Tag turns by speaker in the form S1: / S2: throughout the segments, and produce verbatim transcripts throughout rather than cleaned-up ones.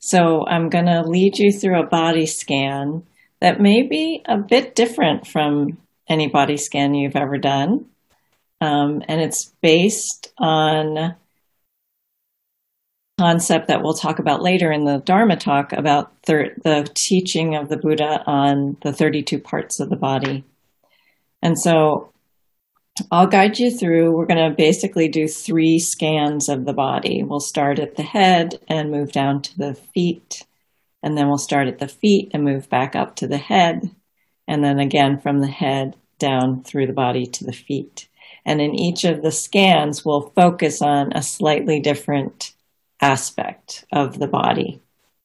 S1: So I'm going to lead you through a body scan that may be a bit different from any body scan you've ever done. Um, and it's based on a concept that we'll talk about later in the Dharma talk about thir- the teaching of the Buddha on the thirty-two parts of the body. And so I'll guide you through. We're going to basically do three scans of the body. We'll start at the head and move down to the feet. And then we'll start at the feet and move back up to the head. And then again from the head down through the body to the feet. And in each of the scans, we'll focus on a slightly different aspect of the body.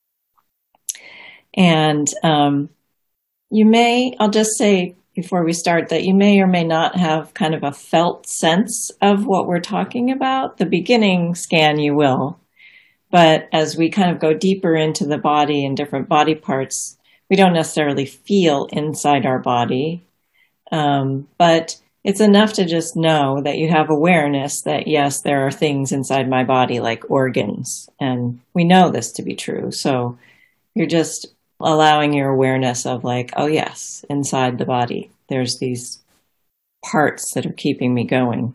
S1: And um, you may, I'll just say, before we start, that you may or may not have kind of a felt sense of what we're talking about. The beginning scan you will, but as we kind of go deeper into the body and different body parts, we don't necessarily feel inside our body, um, but it's enough to just know that you have awareness that, yes, there are things inside my body like organs, and we know this to be true. So you're just allowing your awareness of like, oh yes, inside the body, there's these parts that are keeping me going.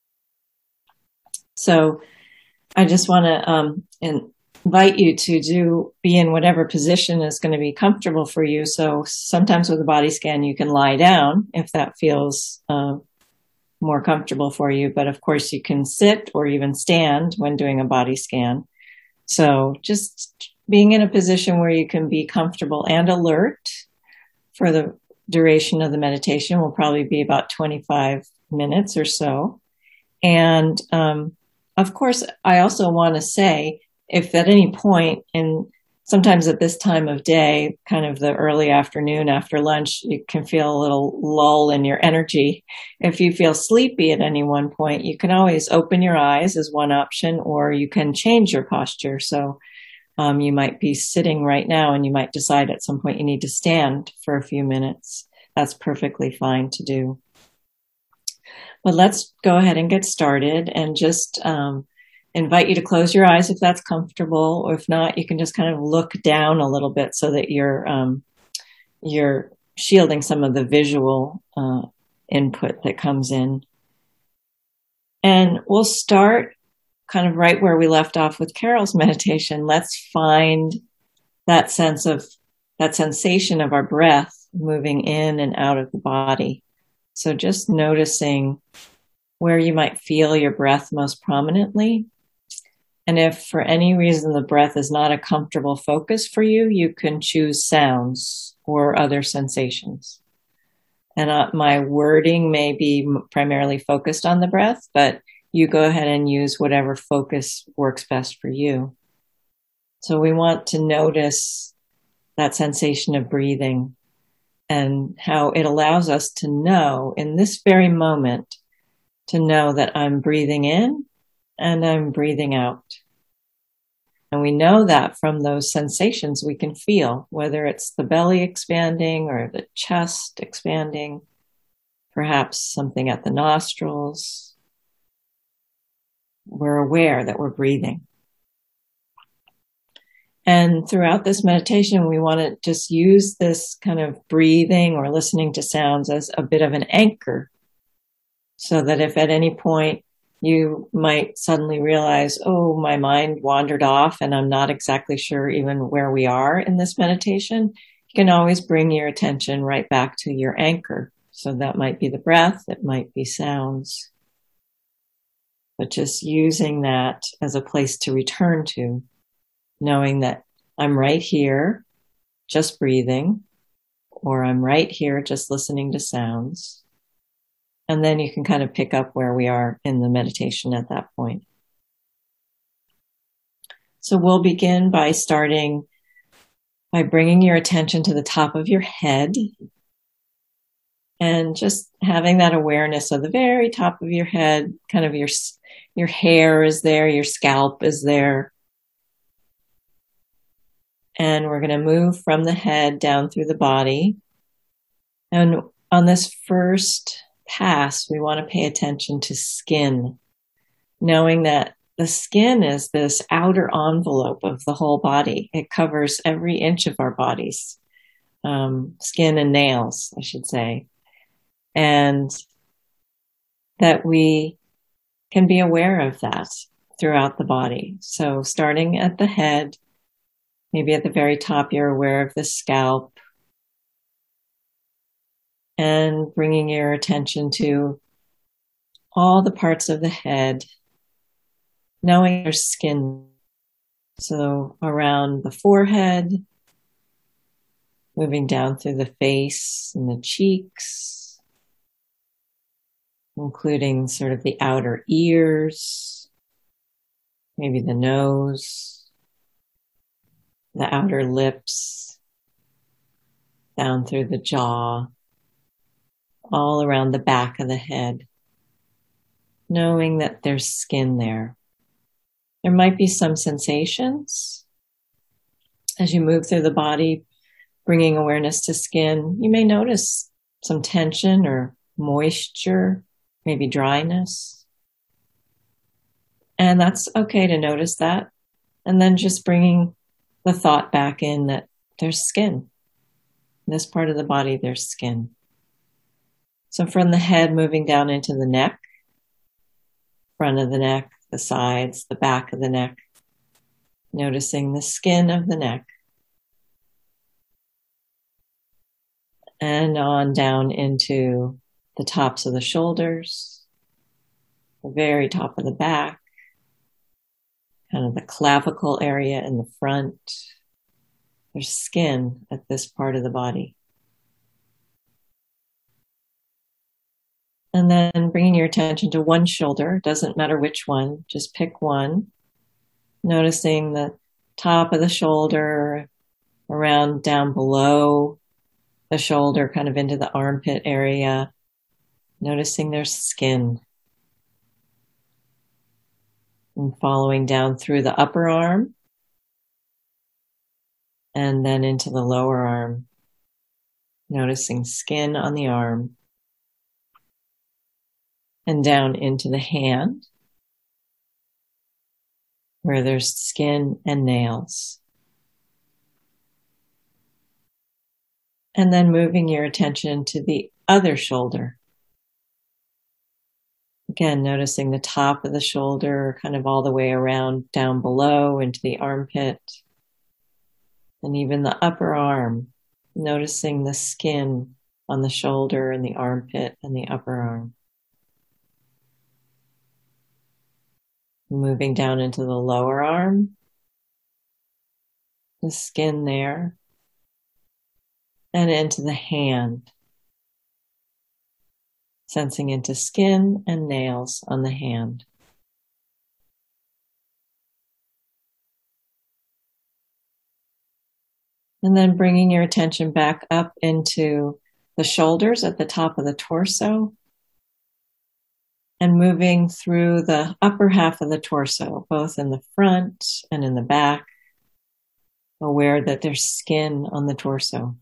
S1: So I just want to um, invite you to do, be in whatever position is going to be comfortable for you. So sometimes with a body scan, you can lie down if that feels uh, more comfortable for you. But of course you can sit or even stand when doing a body scan. So just being in a position where you can be comfortable and alert for the duration of the meditation will probably be about twenty-five minutes or so. And um, of course, I also want to say, if at any point, and sometimes at this time of day, kind of the early afternoon after lunch, you can feel a little lull in your energy. If you feel sleepy at any one point, you can always open your eyes as one option, or you can change your posture. So Um, you might be sitting right now and you might decide at some point you need to stand for a few minutes. That's perfectly fine to do. But let's go ahead and get started and just um, invite you to close your eyes if that's comfortable, or if not, you can just kind of look down a little bit so that you're um, you're shielding some of the visual uh, input that comes in. And we'll start kind of right where we left off with Carol's meditation. Let's find that sense of, that sensation of our breath moving in and out of the body. So just noticing where you might feel your breath most prominently. And if for any reason the breath is not a comfortable focus for you, you can choose sounds or other sensations. And uh, my wording may be primarily focused on the breath, but you go ahead and use whatever focus works best for you. So we want to notice that sensation of breathing and how it allows us to know in this very moment, to know that I'm breathing in and I'm breathing out. And we know that from those sensations we can feel, whether it's the belly expanding or the chest expanding, perhaps something at the nostrils. We're aware that we're breathing. And throughout this meditation, we want to just use this kind of breathing or listening to sounds as a bit of an anchor, so that if at any point you might suddenly realize, oh, my mind wandered off and I'm not exactly sure even where we are in this meditation, you can always bring your attention right back to your anchor. So that might be the breath, it might be sounds. But just using that as a place to return to, knowing that I'm right here, just breathing, or I'm right here, just listening to sounds. And then you can kind of pick up where we are in the meditation at that point. So we'll begin by starting by bringing your attention to the top of your head and just having that awareness of the very top of your head, kind of your Your hair is there, your scalp is there. And we're going to move from the head down through the body. And on this first pass, we want to pay attention to skin, knowing that the skin is this outer envelope of the whole body. It covers every inch of our bodies, um, skin and nails, I should say. And that we can be aware of that throughout the body. So starting at the head, maybe at the very top, you're aware of the scalp, and bringing your attention to all the parts of the head, knowing your skin. So around the forehead, moving down through the face and the cheeks, including sort of the outer ears, maybe the nose, the outer lips, down through the jaw, all around the back of the head, knowing that there's skin there. There might be some sensations as you move through the body, bringing awareness to skin. You may notice some tension or moisture, maybe dryness. And that's okay to notice that. And then just bringing the thought back in that there's skin. In this part of the body, there's skin. So from the head, moving down into the neck, front of the neck, the sides, the back of the neck, noticing the skin of the neck. And on down into the tops of the shoulders, the very top of the back, kind of the clavicle area in the front. There's skin at this part of the body. And then bringing your attention to one shoulder, doesn't matter which one, just pick one. Noticing the top of the shoulder, around down below the shoulder, kind of into the armpit area. Noticing there's skin. And following down through the upper arm. And then into the lower arm. Noticing skin on the arm. And down into the hand, where there's skin and nails. And then moving your attention to the other shoulder. Again, noticing the top of the shoulder, kind of all the way around down below into the armpit. And even the upper arm, noticing the skin on the shoulder and the armpit and the upper arm. Moving down into the lower arm, the skin there, and into the hand, sensing into skin and nails on the hand. And then bringing your attention back up into the shoulders at the top of the torso, and moving through the upper half of the torso, both in the front and in the back, aware that there's skin on the torso.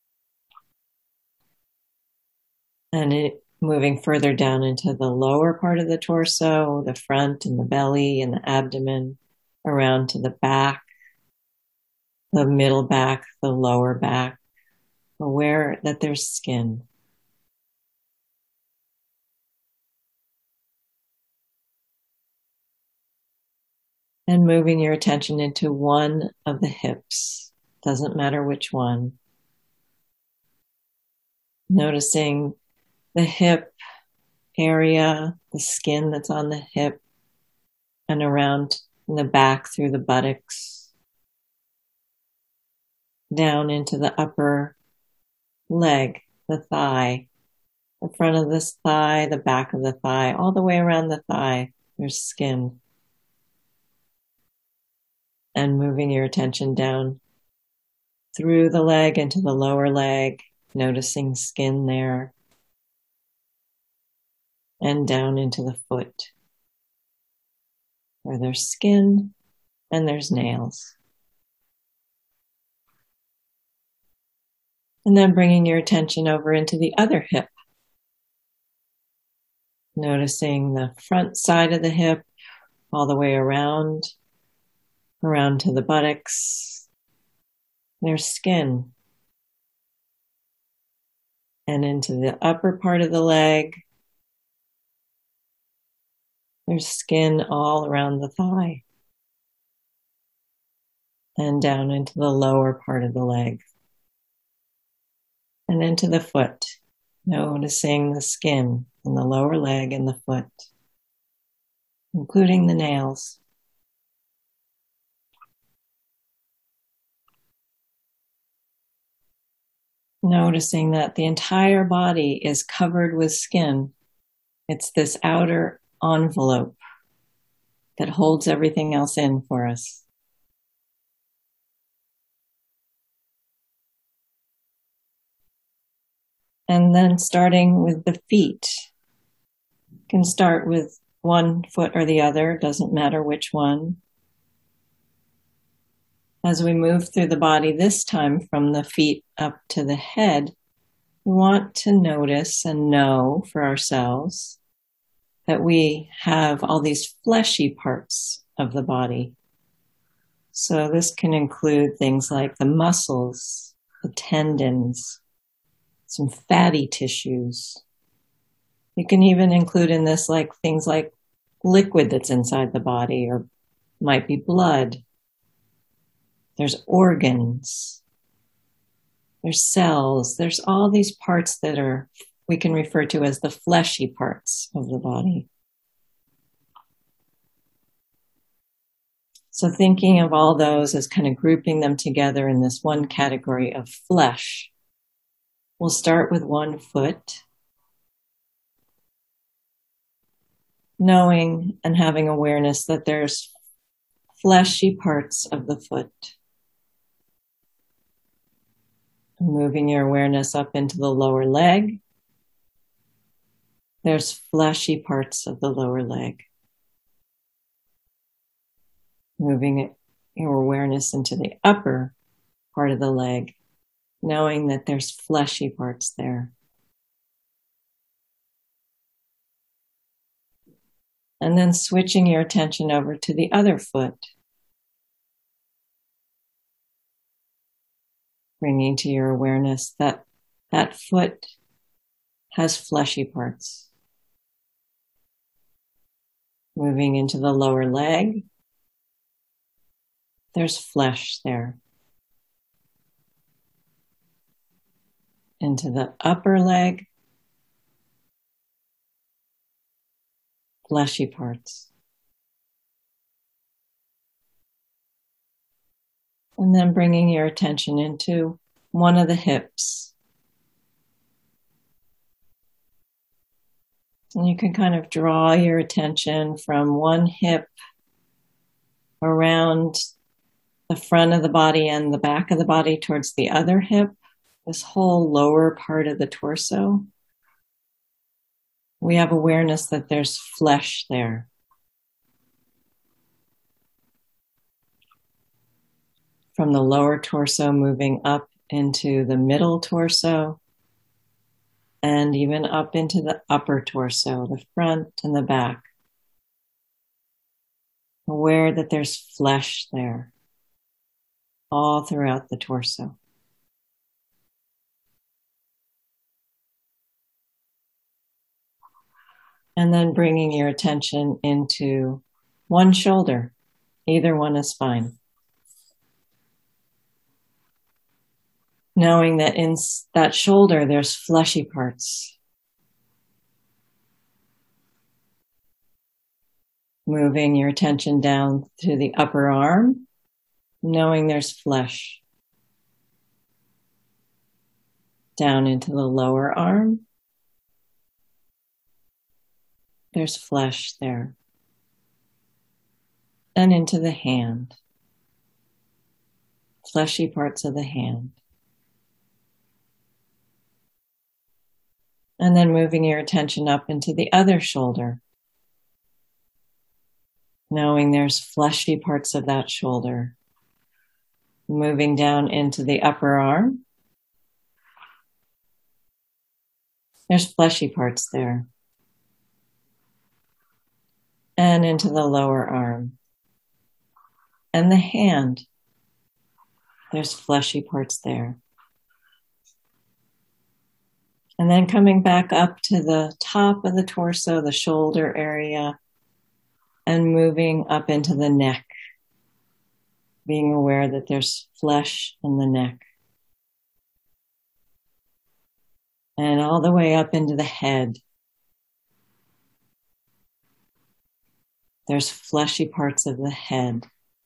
S1: And it moving further down into the lower part of the torso, the front and the belly and the abdomen, around to the back, the middle back, the lower back, aware that there's skin. And moving your attention into one of the hips, doesn't matter which one. Noticing the hip area, the skin that's on the hip, and around in the back through the buttocks, down into the upper leg, the thigh, the front of this thigh, the back of the thigh, all the way around the thigh, there's skin. And moving your attention down through the leg into the lower leg, noticing skin there, and down into the foot, where there's skin and there's nails. And then bringing your attention over into the other hip, noticing the front side of the hip, all the way around, around to the buttocks, there's skin, and into the upper part of the leg, there's skin all around the thigh, and down into the lower part of the leg, and into the foot, noticing the skin in the lower leg and the foot, including the nails. Noticing that the entire body is covered with skin. It's this outer envelope that holds everything else in for us. And then starting with the feet. You can start with one foot or the other, doesn't matter which one. As we move through the body this time from the feet up to the head, we want to notice and know for ourselves that we have all these fleshy parts of the body. So this can include things like the muscles, the tendons, some fatty tissues. You can even include in this like things like liquid that's inside the body, or might be blood. There's organs, there's cells, there's all these parts that are, we can refer to as the fleshy parts of the body. So thinking of all those as kind of grouping them together in this one category of flesh. We'll start with one foot, knowing and having awareness that there's fleshy parts of the foot. Moving your awareness up into the lower leg. There's fleshy parts of the lower leg. Moving your awareness into the upper part of the leg, knowing that there's fleshy parts there. And then switching your attention over to the other foot. Bringing to your awareness that that foot has fleshy parts. Moving into the lower leg, there's flesh there. Into the upper leg, fleshy parts. And then bringing your attention into one of the hips. And you can kind of draw your attention from one hip around the front of the body and the back of the body towards the other hip, this whole lower part of the torso. We have awareness that there's flesh there. From the lower torso moving up into the middle torso and even up into the upper torso, the front and the back. Aware that there's flesh there all throughout the torso. And then bringing your attention into one shoulder. Either one is fine. Knowing that in that shoulder, there's fleshy parts. Moving your attention down to the upper arm, knowing there's flesh. Down into the lower arm, there's flesh there. And into the hand, fleshy parts of the hand. And then moving your attention up into the other shoulder, knowing there's fleshy parts of that shoulder. Moving down into the upper arm, there's fleshy parts there. and into the lower arm. And the hand, there's fleshy parts there. And then coming back up to the top of the torso, the shoulder area, and moving up into the neck, being aware that there's flesh in the neck. And all the way up into the head. There's fleshy parts of the head.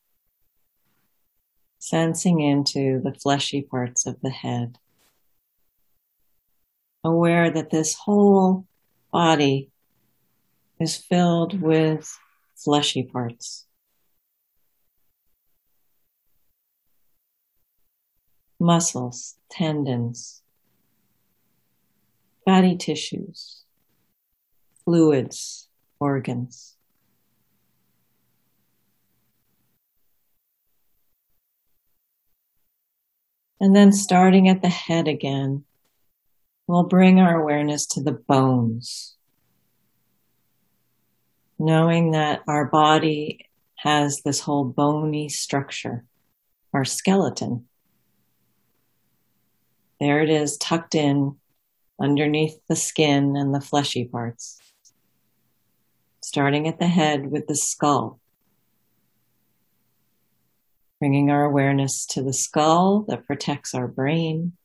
S1: Sensing into the fleshy parts of the head. Aware that this whole body is filled with fleshy parts. Muscles, tendons, fatty tissues, fluids, organs. And then starting at the head again, we'll bring our awareness to the bones. Knowing that our body has this whole bony structure, our skeleton. There it is, tucked in underneath the skin and the fleshy parts. Starting at the head with the skull. Bringing our awareness to the skull that protects our brain.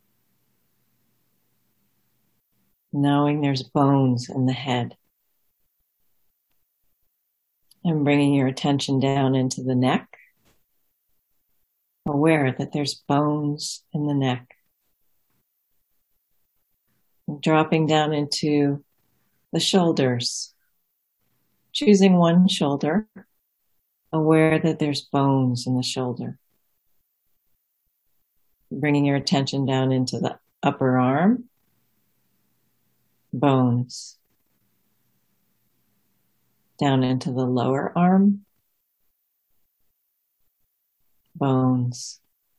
S1: Knowing there's bones in the head. And bringing your attention down into the neck. Aware that there's bones in the neck. And dropping down into the shoulders. Choosing one shoulder. Aware that there's bones in the shoulder. Bringing your attention down into the upper arm. Bones. Down into the lower arm. Bones.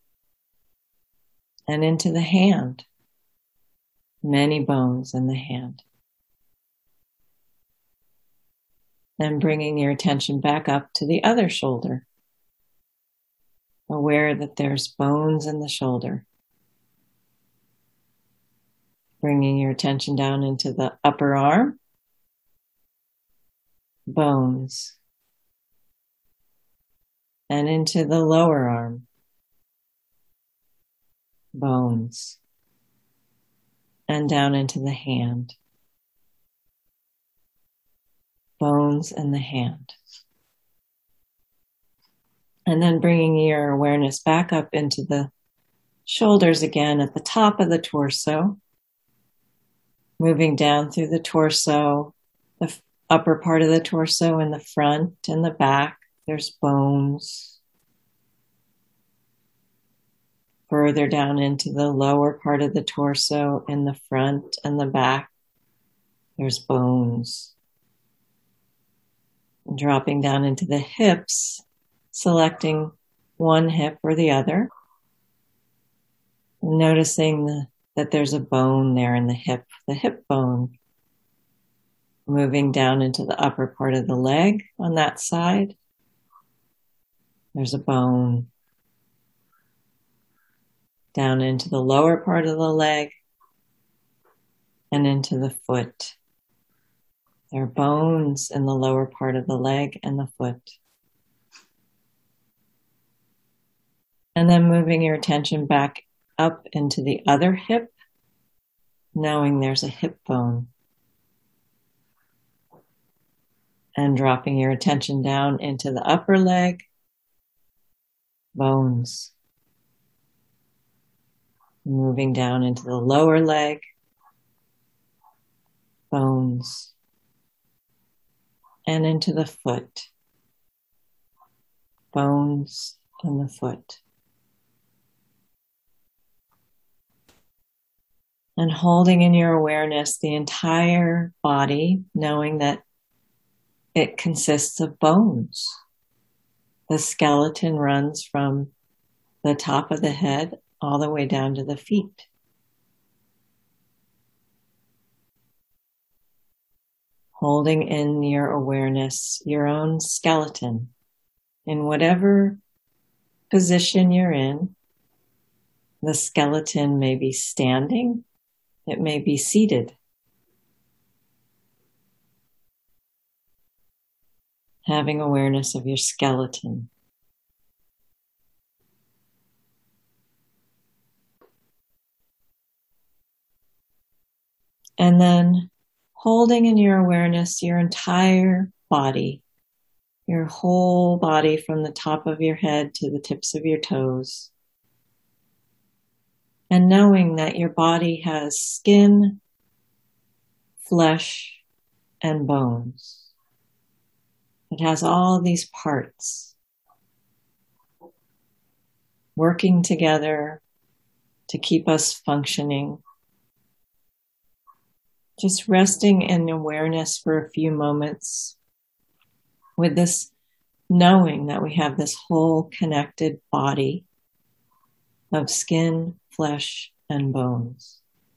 S1: And into the hand. Many bones in the hand. And bringing your attention back up to the other shoulder. Aware that there's bones in the shoulder. Bringing your attention down into the upper arm. Bones. And into the lower arm. Bones. And down into the hand. Bones in the hand. And then bringing your awareness back up into the shoulders again at the top of the torso. Moving down through the torso, the upper part of the torso in the front and the back. There's bones. Further down into the lower part of the torso in the front and the back. There's bones. Dropping down into the hips, selecting one hip or the other. Noticing the, that there's a bone there in the hip, the hip bone. Moving down into the upper part of the leg on that side. There's a bone. Down into the lower part of the leg and into the foot. There are bones in the lower part of the leg and the foot. And then moving your attention back up into the other hip, knowing there's a hip bone. And dropping your attention down into the upper leg, bones. Moving down into the lower leg, bones. And into the foot, bones in the foot. And holding in your awareness the entire body, knowing that it consists of bones. The skeleton runs from the top of the head all the way down to the feet. holding in your awareness, your own skeleton, in whatever position you're in. The skeleton may be standing, it may be seated. Having awareness of your skeleton. And then holding in your awareness your entire body, your whole body from the top of your head to the tips of your toes. And knowing that your body has skin, flesh, and bones. It has all these parts working together to keep us functioning. Just resting in awareness for a few moments with this knowing that we have this whole connected body of skin, flesh, and bones.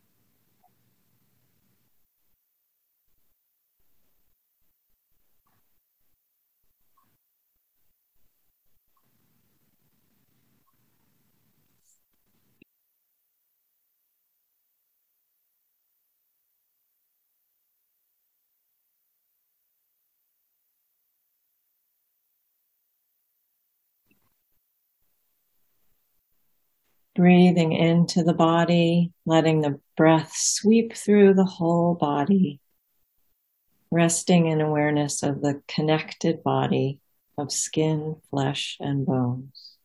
S1: Breathing into the body, letting the breath sweep through the whole body, resting in awareness of the connected body of skin, flesh, and bones.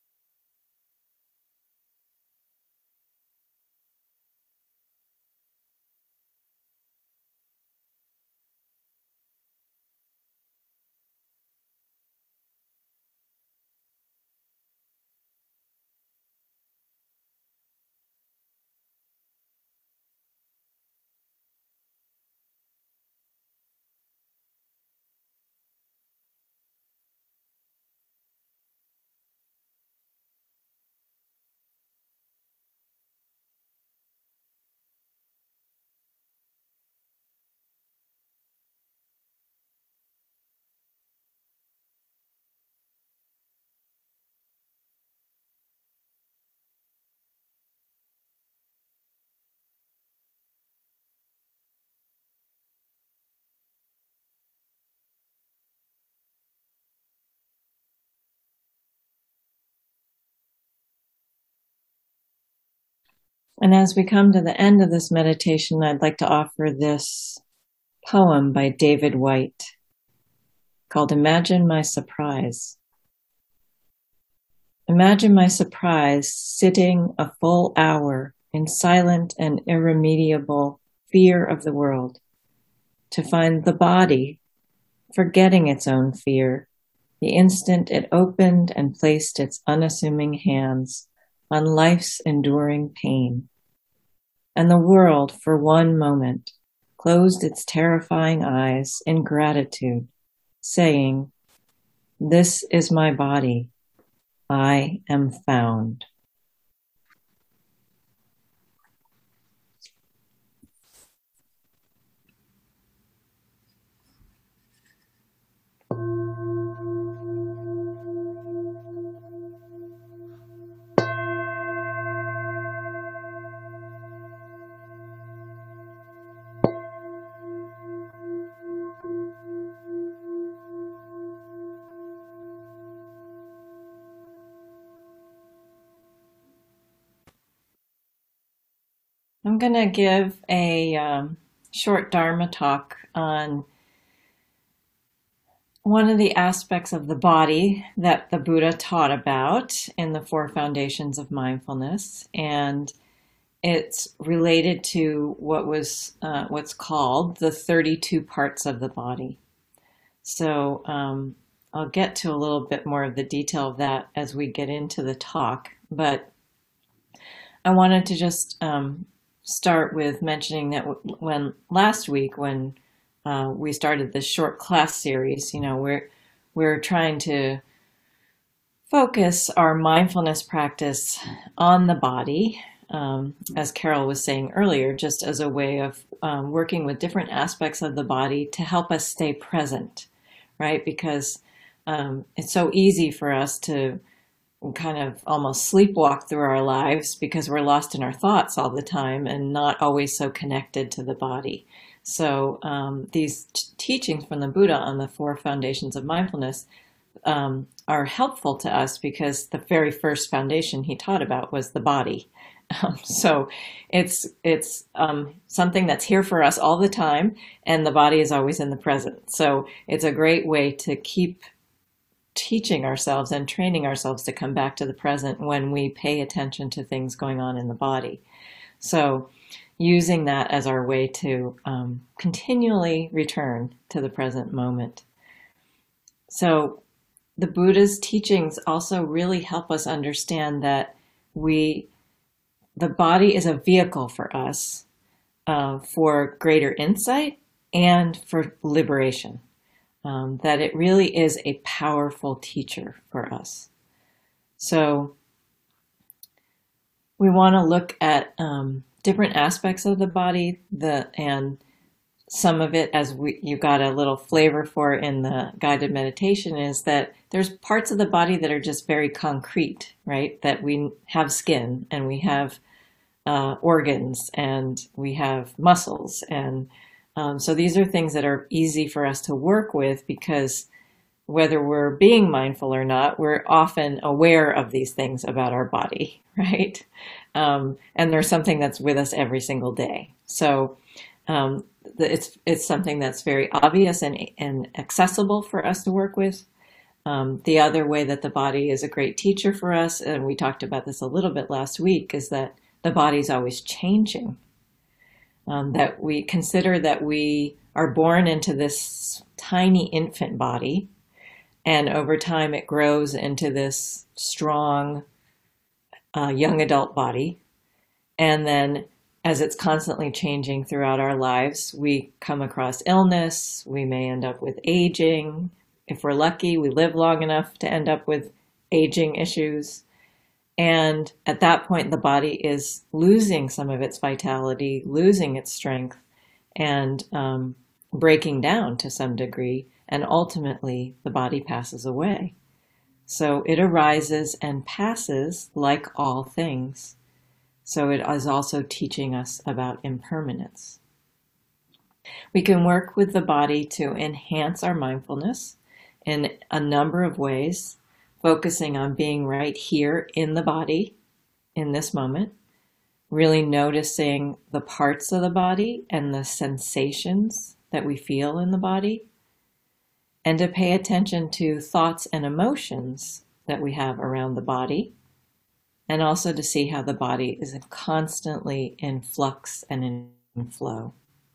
S1: And as we come to the end of this meditation, I'd like to offer this poem by David Whyte called Imagine My Surprise. Imagine my surprise sitting a full hour in silent and irremediable fear of the world, to find the body forgetting its own fear the instant it opened and placed its unassuming hands on life's enduring pain. And the world, for one moment, closed its terrifying eyes in gratitude, saying, "This is my body. I am found." I'm going to give a um, short Dharma talk on one of the aspects of the body that the Buddha taught about in the Four Foundations of Mindfulness, and it's related to what was uh, what's called the thirty-two parts of the body. So um, I'll get to a little bit more of the detail of that as we get into the talk, but I wanted to just um, start with mentioning that when last week when uh, we started this short class series, you know, we're we're trying to focus our mindfulness practice on the body, um, as Carol was saying earlier, just as a way of um, working with different aspects of the body to help us stay present, right? Because um, it's so easy for us to kind of almost sleepwalk through our lives because we're lost in our thoughts all the time and not always so connected to the body. So um, these t- teachings from the Buddha on the four foundations of mindfulness um, are helpful to us because the very first foundation he taught about was the body. Um, so it's it's um, something that's here for us all the time, and the body is always in the present. So it's a great way to keep teaching ourselves and training ourselves to come back to the present when we pay attention to things going on in the body. So using that as our way to um, continually return to the present moment. So the Buddha's teachings also really help us understand that we, the body is a vehicle for us uh, for greater insight and for liberation. Um, that it really is a powerful teacher for us. So we want to look at um, different aspects of the body, the and some of it, as we, you got a little flavor for in the guided meditation, is that there's parts of the body that are just very concrete, right? That we have skin and we have uh, organs and we have muscles. And um, so these are things that are easy for us to work with because whether we're being mindful or not, we're often aware of these things about our body, right? Um, and there's something that's with us every single day. So um, it's it's something that's very obvious and, and accessible for us to work with. Um, the other way that the body is a great teacher for us, and we talked about this a little bit last week, is that the body's always changing. Um, that we consider that we are born into this tiny infant body, and over time it grows into this strong uh, young adult body. And then as it's constantly changing throughout our lives, we come across illness, we may end up with aging. If we're lucky, we live long enough to end up with aging issues. And at that point, the body is losing some of its vitality, losing its strength, and um, breaking down to some degree. And ultimately, the body passes away. So it arises and passes like all things. So it is also teaching us about impermanence. We can work with the body to enhance our mindfulness in a number of ways, focusing on being right here in the body, in this moment, really noticing the parts of the body and the sensations that we feel in the body, and to pay attention to thoughts and emotions that we have around the body, and also to see how the body is constantly in flux and in flow.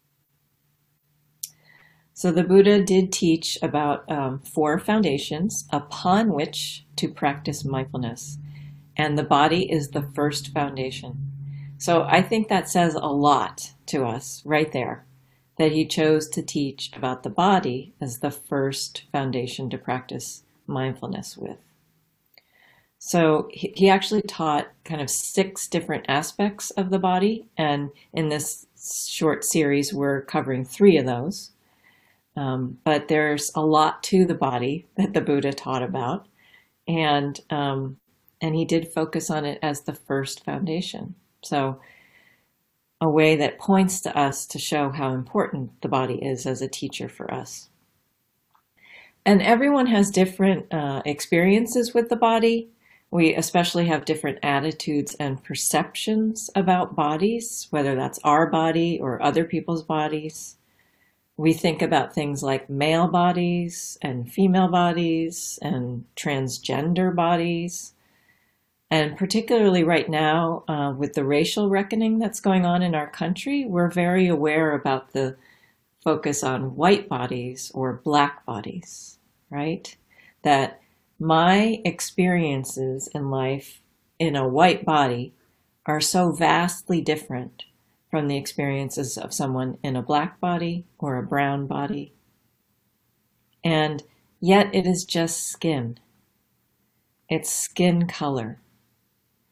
S1: So the Buddha did teach about um, four foundations upon which to practice mindfulness, and the body is the first foundation. So I think that says a lot to us right there, that he chose to teach about the body as the first foundation to practice mindfulness with. So he actually taught kind of six different aspects of the body, and in this short series, we're covering three of those. Um, but there's a lot to the body that the Buddha taught about, and um, and he did focus on it as the first foundation. So a way that points to us to show how important the body is as a teacher for us. And everyone has different uh, experiences with the body. We especially have different attitudes and perceptions about bodies, whether that's our body or other people's bodies. We think about things like male bodies and female bodies and transgender bodies. And particularly right now, uh, with the racial reckoning that's going on in our country, we're very aware about the focus on white bodies or black bodies, right? That my experiences in life in a white body are so vastly different from the experiences of someone in a black body or a brown body. And yet it is just skin. It's skin color.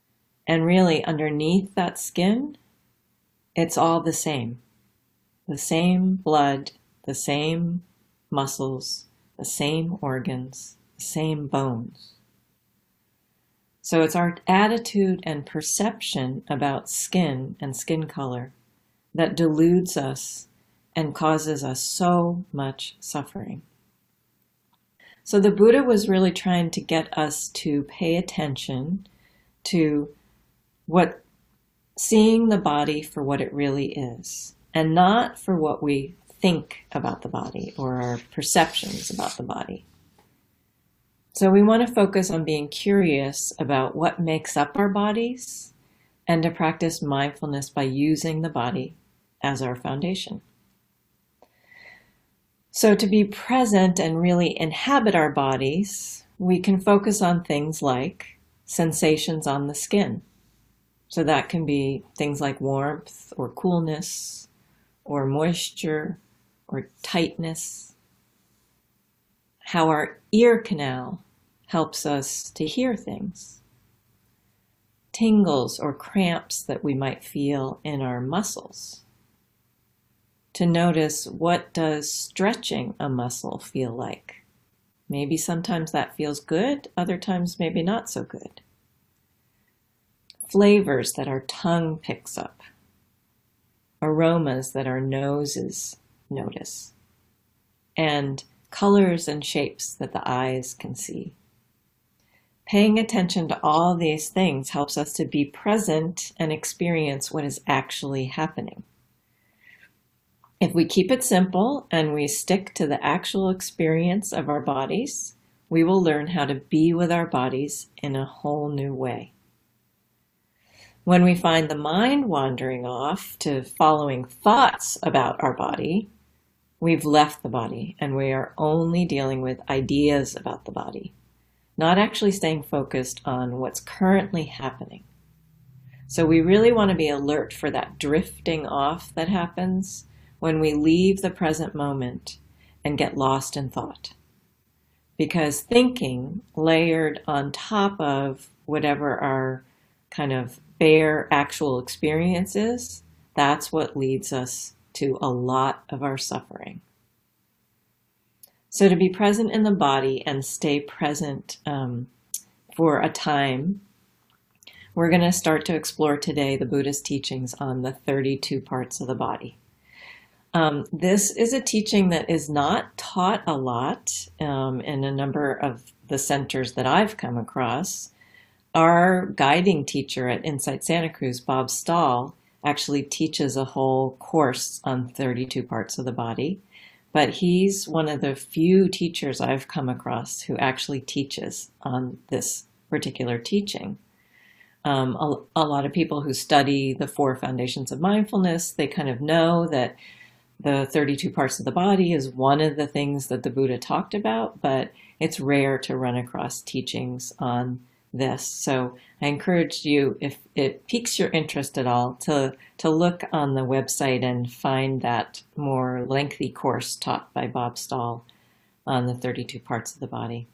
S1: And really, underneath that skin, it's all the same. The same blood, the same muscles, the same organs, the same bones. So it's our attitude and perception about skin and skin color that deludes us and causes us so much suffering. So the Buddha was really trying to get us to pay attention to what seeing the body for what it really is, and not for what we think about the body or our perceptions about the body. So we want to focus on being curious about what makes up our bodies and to practice mindfulness by using the body as our foundation. So to be present and really inhabit our bodies, we can focus on things like sensations on the skin. So that can be things like warmth or coolness or moisture or tightness. How our ear canal helps us to hear things. Tingles or cramps that we might feel in our muscles. To notice, what does stretching a muscle feel like? Maybe sometimes that feels good, other times maybe not so good. Flavors that our tongue picks up. Aromas that our noses notice. And colors and shapes that the eyes can see. Paying attention to all these things helps us to be present and experience what is actually happening. If we keep it simple and we stick to the actual experience of our bodies, we will learn how to be with our bodies in a whole new way. When we find the mind wandering off to following thoughts about our body, we've left the body and we are only dealing with ideas about the body, not actually staying focused on what's currently happening. So we really want to be alert for that drifting off that happens when we leave the present moment and get lost in thought. Because thinking layered on top of whatever our kind of bare actual experience is, that's what leads us to a lot of our suffering. So to be present in the body and stay present um, for a time, we're going to start to explore today the Buddha's teachings on the thirty-two parts of the body. Um, this is a teaching that is not taught a lot um, in a number of the centers that I've come across. Our guiding teacher at Insight Santa Cruz, Bob Stahl, actually teaches a whole course on thirty-two parts of the body, but he's one of the few teachers I've come across who actually teaches on this particular teaching. Um, a, a lot of people who study the four foundations of mindfulness, they kind of know that the thirty-two parts of the body is one of the things that the Buddha talked about, but it's rare to run across teachings on this. So I encourage you, if it piques your interest at all, to, to look on the website and find that more lengthy course taught by Bob Stahl on the thirty-two parts of the body.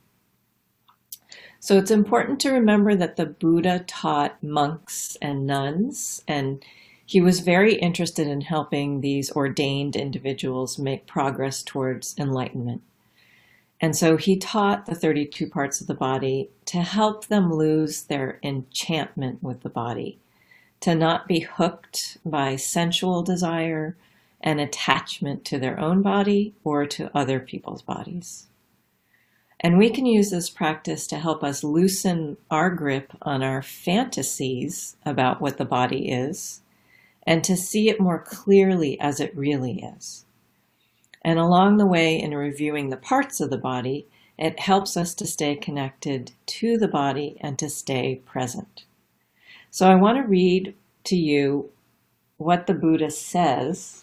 S1: So it's important to remember that the Buddha taught monks and nuns, and he was very interested in helping these ordained individuals make progress towards enlightenment. And so he taught the thirty-two parts of the body to help them lose their enchantment with the body, to not be hooked by sensual desire and attachment to their own body or to other people's bodies. And we can use this practice to help us loosen our grip on our fantasies about what the body is, and to see it more clearly as it really is. And along the way, in reviewing the parts of the body, it helps us to stay connected to the body and to stay present. So I want to read to you what the Buddha says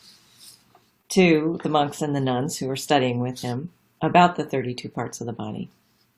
S1: to the monks and the nuns who are studying with him about the thirty-two parts of the body.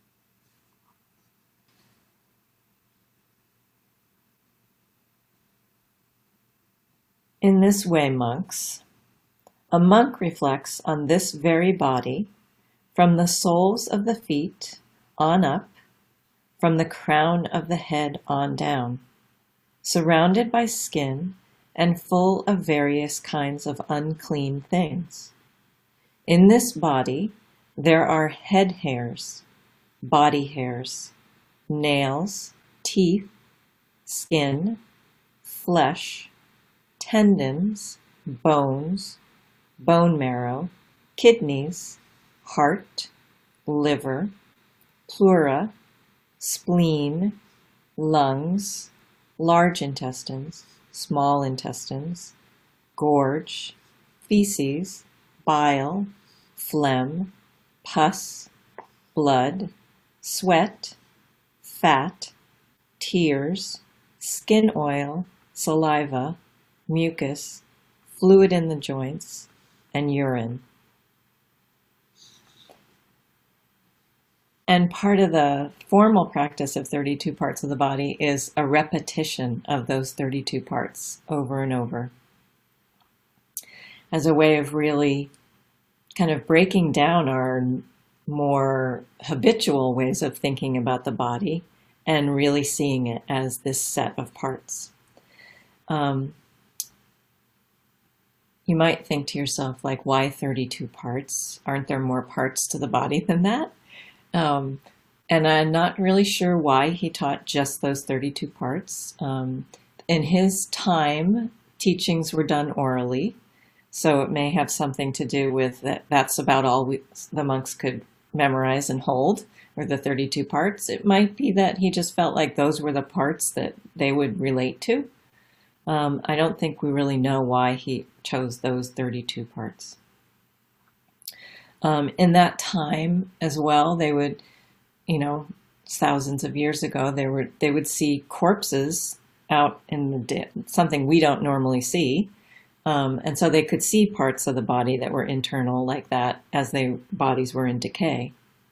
S1: In this way, monks, a monk reflects on this very body from the soles of the feet on up, from the crown of the head on down. surrounded by skin and full of various kinds of unclean things. In this body, there are head hairs, body hairs, nails, teeth, skin, flesh, tendons, bones, bone marrow, kidneys, heart, liver, pleura, spleen, lungs, large intestines, small intestines, gorge, feces, bile, phlegm, pus, blood, sweat, fat, tears, skin oil, saliva, mucus, fluid in the joints, and urine. And part of the formal practice of thirty-two parts of the body is a repetition of those thirty-two parts over and over, as a way of really kind of breaking down our more habitual ways of thinking about the body and really seeing it as this set of parts. Um, you might think to yourself, like, why thirty-two parts? Aren't there more parts to the body than that? Um, and I'm not really sure why he taught just those thirty-two parts. Um, in his time, teachings were done orally, so it may have something to do with that. That's about all we, the monks could memorize and hold, or the thirty-two parts. It might be that he just felt like those were the parts that they would relate to. Um, I don't think we really know why he chose those thirty-two parts. Um, in that time as well, they would, you know, thousands of years ago, they were they would see corpses out in the de- something we don't normally see, um, and so they could see parts of the body that were internal like that as their bodies were in decay.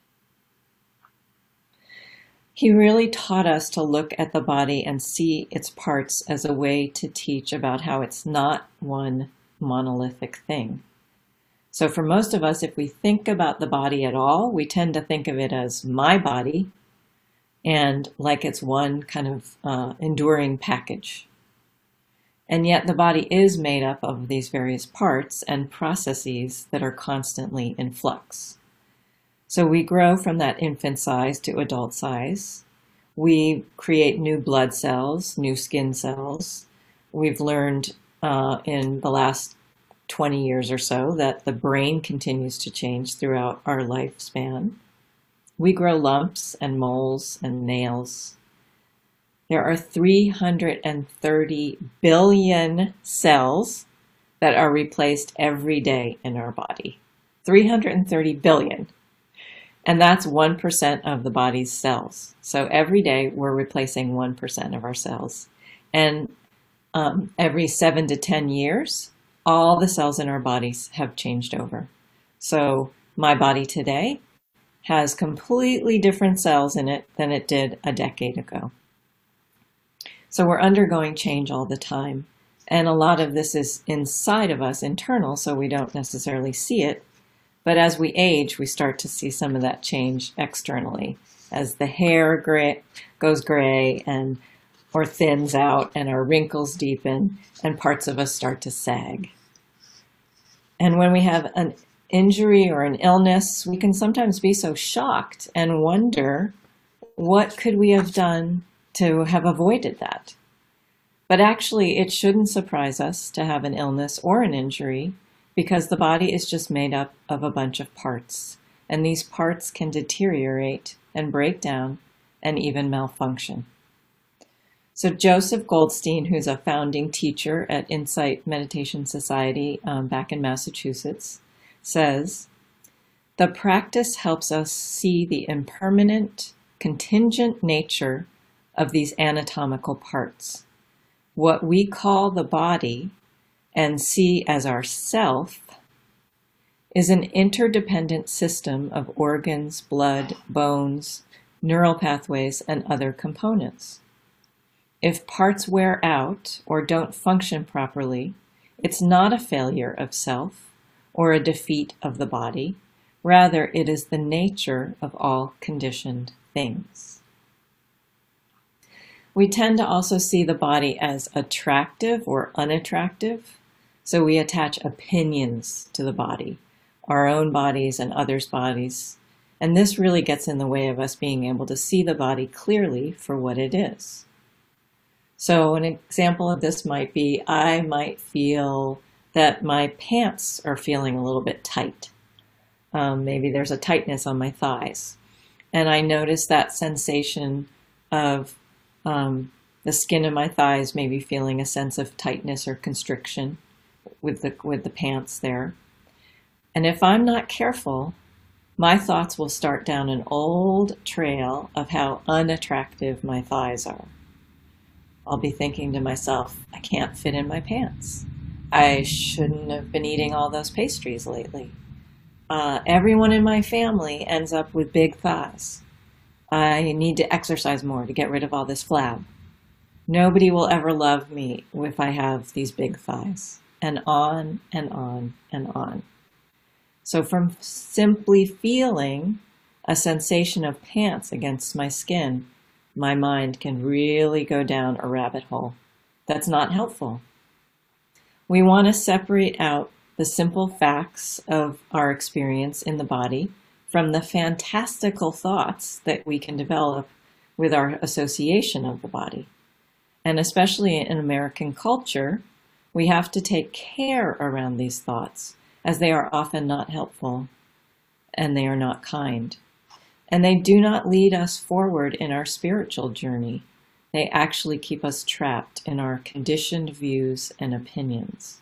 S1: He really taught us to look at the body and see its parts as a way to teach about how it's not one monolithic thing. So for most of us, if we think about the body at all, we tend to think of it as my body and like it's one kind of uh, enduring package. And yet the body is made up of these various parts and processes that are constantly in flux. So we grow from that infant size to adult size. We create new blood cells, new skin cells. We've learned uh, in the last twenty years or so that the brain continues to change throughout our lifespan. We grow lumps and moles and nails. There are three hundred thirty billion cells that are replaced every day in our body. three hundred thirty billion. And that's one percent of the body's cells. So every day we're replacing one percent of our cells. And um, every seven to ten years, all the cells in our bodies have changed over. So my body today has completely different cells in it than it did a decade ago. So we're undergoing change all the time. And a lot of this is inside of us, internal, so we don't necessarily see it. But as we age, we start to see some of that change externally. As the hair gray, goes gray and or thins out and our wrinkles deepen and parts of us start to sag. And when we have an injury or an illness, we can sometimes be so shocked and wonder, what could we have done to have avoided that? But actually, it shouldn't surprise us to have an illness or an injury because the body is just made up of a bunch of parts. And these parts can deteriorate and break down and even malfunction. So Joseph Goldstein, who's a founding teacher at Insight Meditation Society um, back in Massachusetts, says, the practice helps us see the impermanent, contingent nature of these anatomical parts. What we call the body and see as our self is an interdependent system of organs, blood, bones, neural pathways, and other components. If parts wear out or don't function properly, it's not a failure of self or a defeat of the body. Rather, it is the nature of all conditioned things. We tend to also see the body as attractive or unattractive. So we attach opinions to the body, our own bodies and others' bodies. And this really gets in the way of us being able to see the body clearly for what it is. So an example of this might be, I might feel that my pants are feeling a little bit tight. Um, maybe there's a tightness on my thighs. And I notice that sensation of um, the skin of my thighs maybe feeling a sense of tightness or constriction with the, with the pants there. And if I'm not careful, my thoughts will start down an old trail of how unattractive my thighs are. I'll be thinking to myself, I can't fit in my pants. I shouldn't have been eating all those pastries lately. Uh, everyone in my family ends up with big thighs. I need to exercise more to get rid of all this flab. Nobody will ever love me if I have these big thighs. And on and on and on. So from simply feeling a sensation of pants against my skin, my mind can really go down a rabbit hole. That's not helpful. We want to separate out the simple facts of our experience in the body from the fantastical thoughts that we can develop with our association of the body. And especially in American culture, we have to take care around these thoughts, as they are often not helpful and they are not kind. And they do not lead us forward in our spiritual journey. They actually keep us trapped in our conditioned views and opinions.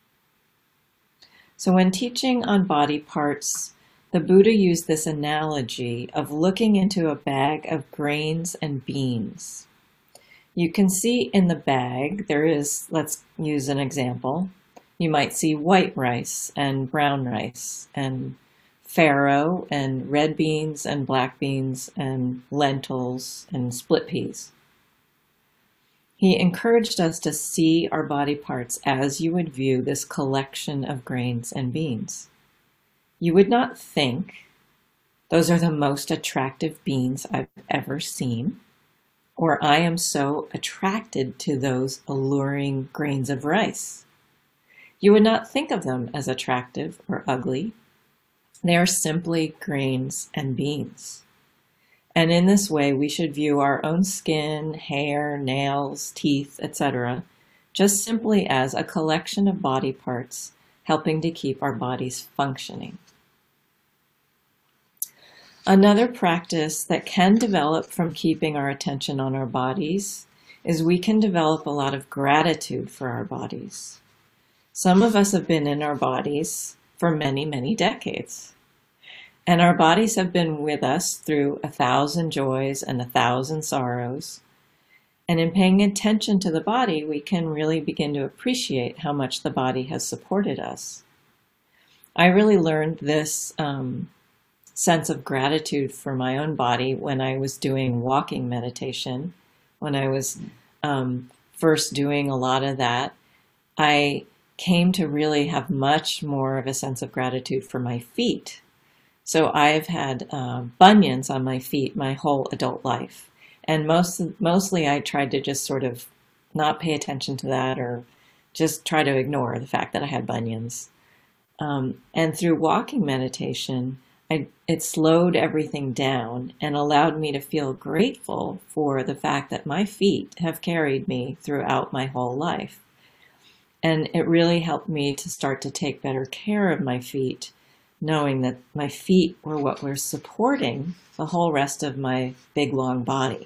S1: So when teaching on body parts, the Buddha used this analogy of looking into a bag of grains and beans. You can see in the bag, there is, let's use an example. You might see white rice and brown rice and farro and red beans and black beans and lentils and split peas. He encouraged us to see our body parts as you would view this collection of grains and beans. You would not think, those are the most attractive beans I've ever seen, or I am so attracted to those alluring grains of rice. You would not think of them as attractive or ugly. They are simply grains and beans. And in this way, we should view our own skin, hair, nails, teeth, et cetera, just simply as a collection of body parts helping to keep our bodies functioning. Another practice that can develop from keeping our attention on our bodies is we can develop a lot of gratitude for our bodies. Some of us have been in our bodies for many, many decades. And our bodies have been with us through a thousand joys and a thousand sorrows. And in paying attention to the body, we can really begin to appreciate how much the body has supported us. I really learned this um, sense of gratitude for my own body when I was doing walking meditation. When I was um, first doing a lot of that, I came to really have much more of a sense of gratitude for my feet. So I've had uh, bunions on my feet my whole adult life. And most, mostly I tried to just sort of not pay attention to that or just try to ignore the fact that I had bunions. Um, and through walking meditation, I, it slowed everything down and allowed me to feel grateful for the fact that my feet have carried me throughout my whole life. And it really helped me to start to take better care of my feet, knowing that my feet were what were supporting the whole rest of my big, long body.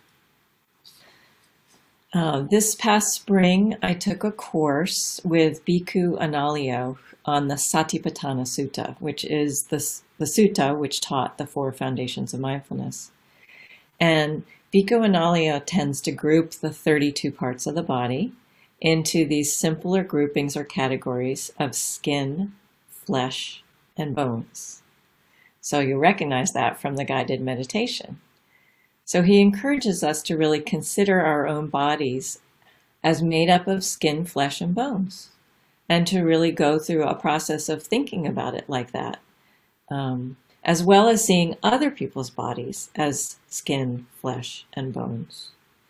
S1: Uh, this past spring, I took a course with Bhikkhu Analayo on the Satipatthana Sutta, which is the, the sutta which taught the four foundations of mindfulness. And Bhikkhu Analayo tends to group the thirty-two parts of the body into these simpler groupings or categories of skin, flesh, and bones. So you recognize that from the guided meditation. So he encourages us to really consider our own bodies as made up of skin, flesh, and bones, and to really go through a process of thinking about it like that, um, as well as seeing other people's bodies as skin, flesh, and bones.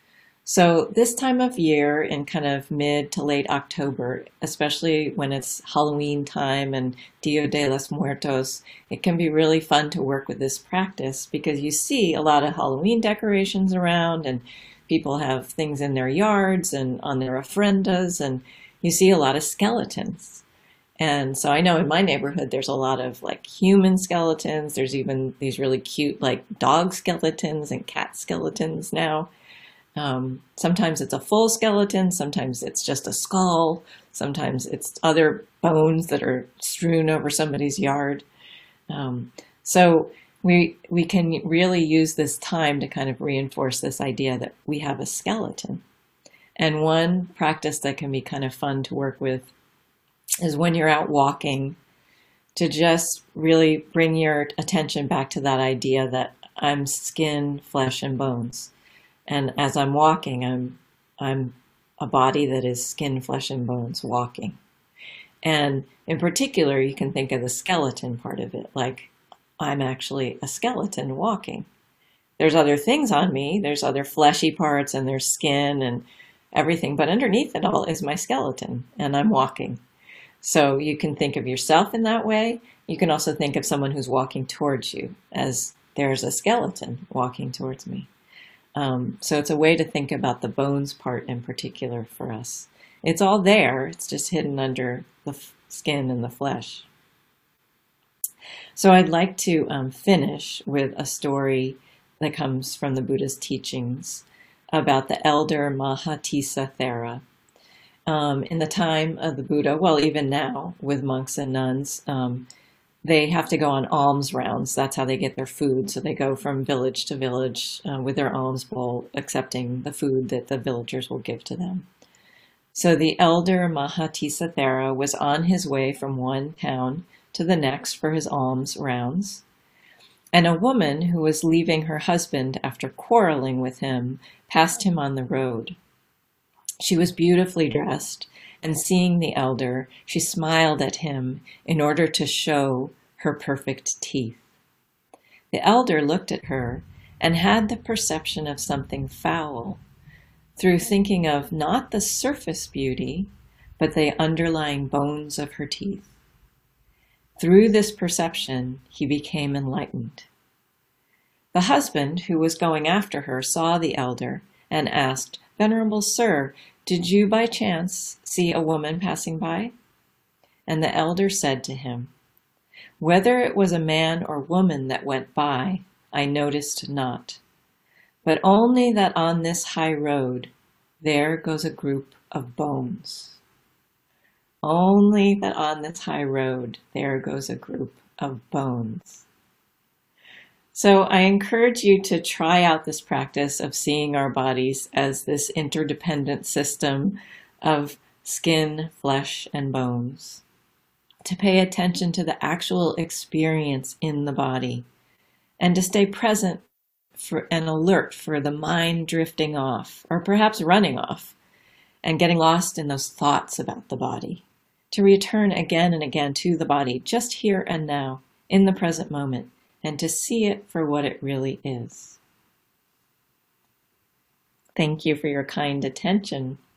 S1: So this time of year in kind of mid to late October, especially when it's Halloween time and Dia de los Muertos, it can be really fun to work with this practice because you see a lot of Halloween decorations around and people have things in their yards and on their ofrendas, and you see a lot of skeletons. And so I know in my neighborhood, there's a lot of like human skeletons. There's even these really cute like dog skeletons and cat skeletons now. Um, sometimes it's a full skeleton, sometimes it's just a skull, sometimes it's other bones that are strewn over somebody's yard. Um, so we we can really use this time to kind of reinforce this idea that we have a skeleton. And one practice that can be kind of fun to work with is when you're out walking, to just really bring your attention back to that idea that I'm skin, flesh, and bones. And as I'm walking, I'm I'm a body that is skin, flesh, and bones walking. And in particular, you can think of the skeleton part of it, like I'm actually a skeleton walking. There's other things on me. There's other fleshy parts and there's skin and everything, but underneath it all is my skeleton, and I'm walking. So you can think of yourself in that way. You can also think of someone who's walking towards you as there's a skeleton walking towards me. Um, so it's a way to think about the bones part in particular for us. It's all there, it's just hidden under the f- skin and the flesh. So I'd like to um, finish with a story that comes from the Buddha's teachings about the elder Mahatissa Thera. Um, in the time of the Buddha, well, even now with monks and nuns, um, they have to go on alms rounds. That's how they get their food. So they go from village to village uh, with their alms bowl, accepting the food that the villagers will give to them. So the elder Mahatissa Thera was on his way from one town to the next for his alms rounds. And a woman who was leaving her husband after quarreling with him passed him on the road. She was beautifully dressed, and seeing the elder, she smiled at him in order to show her perfect teeth. The elder looked at her and had the perception of something foul through thinking of not the surface beauty, but the underlying bones of her teeth. Through this perception, he became enlightened. The husband, who was going after her, saw the elder and asked, "Venerable sir, did you by chance see a woman passing by?" And the elder said to him, "Whether it was a man or woman that went by, I noticed not, but only that on this high road there goes a group of bones. Only that on this high road there goes a group of bones." So I encourage you to try out this practice of seeing our bodies as this interdependent system of skin, flesh, and bones, to pay attention to the actual experience in the body, and to stay present for, and alert for the mind drifting off, or perhaps running off, and getting lost in those thoughts about the body, to return again and again to the body, just here and now, in the present moment, and to see it for what it really is. Thank you for your kind attention.